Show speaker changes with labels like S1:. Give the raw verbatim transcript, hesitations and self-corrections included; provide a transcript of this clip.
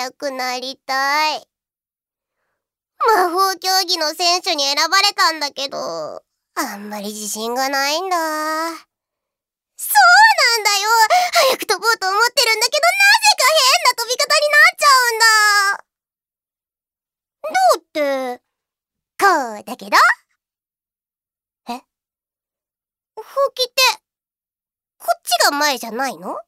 S1: 速くなりたい。魔法競技の選手に選ばれたんだけど、あんまり自信がないんだ。そうなんだよ。早く飛ぼうと思ってるんだけど、なぜか変な飛び方になっちゃうんだ。どうって、こうだけど。え？ほうきって、こっちが前じゃないの？